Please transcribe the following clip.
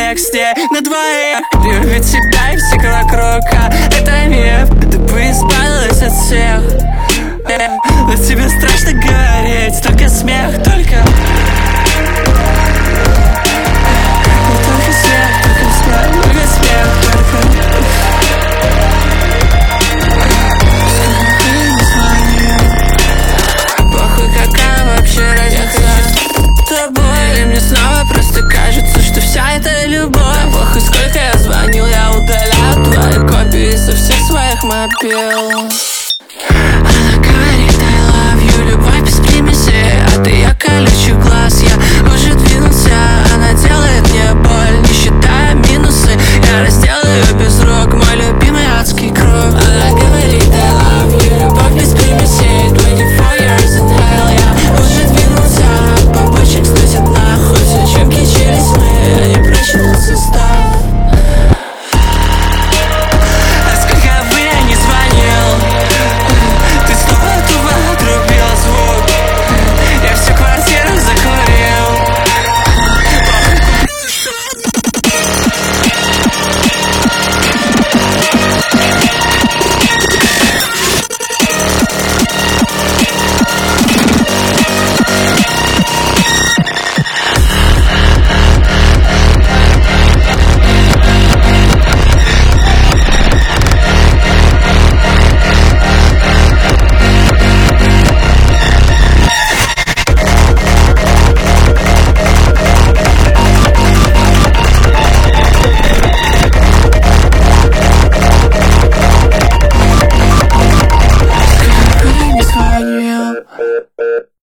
секс с ней на двоих. Любит тебя и всех вокруг, а это миф. Ты бы избавилась от всех. Но тебе страшно говорить, только смех, только смех, только смех, только смех, только. Похуй, какая вообще разница с тобой. Или мне снова просто кажется, что вся эта любовь. Да похуй, сколько я звонил, я удаляю твои копии со всех своих мобил.